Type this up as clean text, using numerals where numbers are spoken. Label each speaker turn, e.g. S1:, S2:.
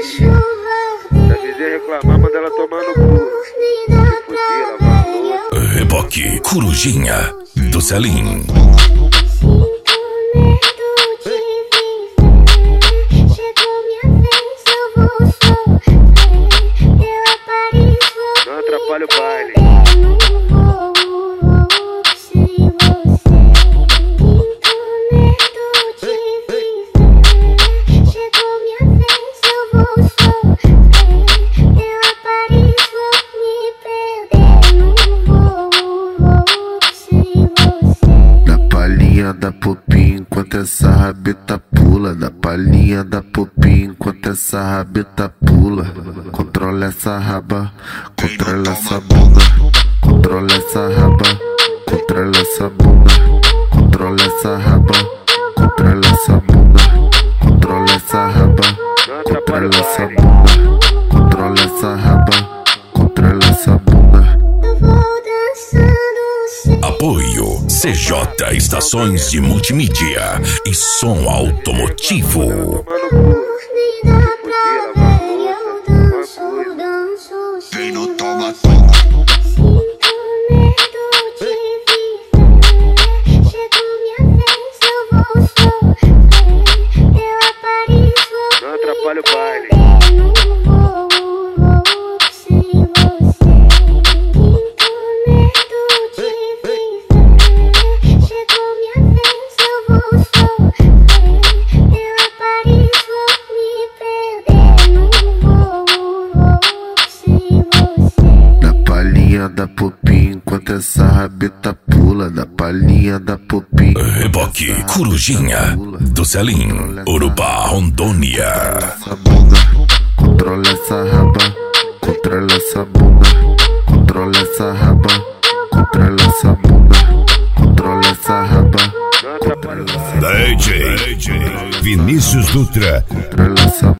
S1: Já fizer reclamar, manda ela tomar no cu.
S2: Reboque Corujinha do Selim.
S1: Não atrapalha o baile.
S3: Na palhinha da popinha enquanto essa rabeta pula. Na palhinha da popinha enquanto essa rabeta pula. Controla essa raba, controla essa bunda. Controla essa raba, controla essa bunda. Controla essa raba, controla essa bunda. Controla essa raba, controla essa bunda. Controla essa raba, controla essa bunda.
S2: Apoio CJ Estações de Multimídia e Som Automotivo.
S3: Quem não toma, toma.
S1: Não atrapalha o baile.
S3: Na palhinha da popinha enquanto essa rabeta pula. Na palhinha da popinha.
S2: Reboque Corujinha do Selim, Urubá, Rondônia.
S3: Essa bunda, controla essa raba, controla essa bunda. Controla essa raba, controla essa bunda. Controla essa raba,
S1: Não atrapalha o baile.
S2: DJ Vinícius Dutra.
S3: controla essa